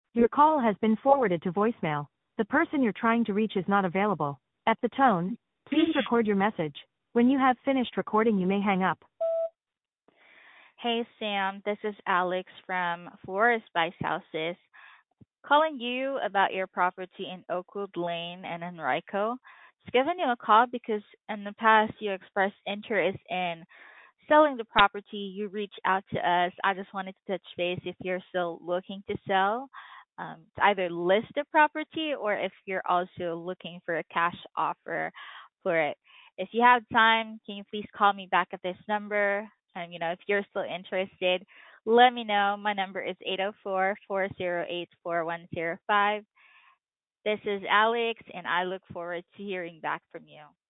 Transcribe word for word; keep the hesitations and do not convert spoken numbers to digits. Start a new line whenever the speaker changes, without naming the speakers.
Your call has been forwarded to voicemail. The person you're trying to reach is not available. At the tone, please record your message. When you have finished recording, you may hang up.
Hey Sam, this is Alex from Forest by Houses, calling you about your property in Oakwood Lane and Enrico. Just giving you a call because in the past you expressed interest in selling the property. You reached out to us. I just wanted to touch base if you're still looking to sell, um, to either list the property or if you're also looking for a cash offer for it. If you have time, can you please call me back at this number? And you know, if you're still interested, let me know. My number is eight zero four, four zero eight, four one zero five. This is Alex, and I look forward to hearing back from you.